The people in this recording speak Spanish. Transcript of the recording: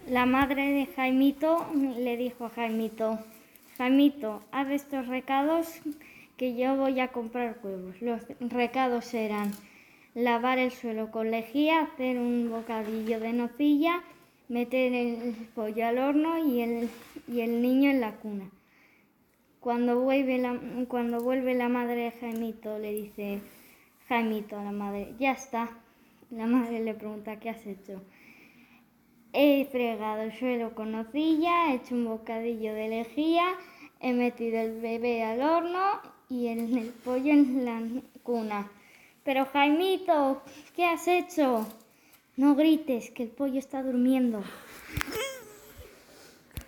La madre de Jaimito le dijo a Jaimito: Jaimito, haz estos recados que yo voy a comprar huevos. Los recados eran lavar el suelo con lejía, hacer un bocadillo de nocilla, meter el pollo al horno y el niño en la cuna. Cuando vuelve la madre de Jaimito, le dice Jaimito a la madre: ya está. La madre le pregunta: ¿qué has hecho? He fregado el suelo con nocilla, he hecho un bocadillo de lejía, he metido el bebé al horno y el pollo en la cuna. Pero Jaimito, ¿qué has hecho? No grites, que el pollo está durmiendo.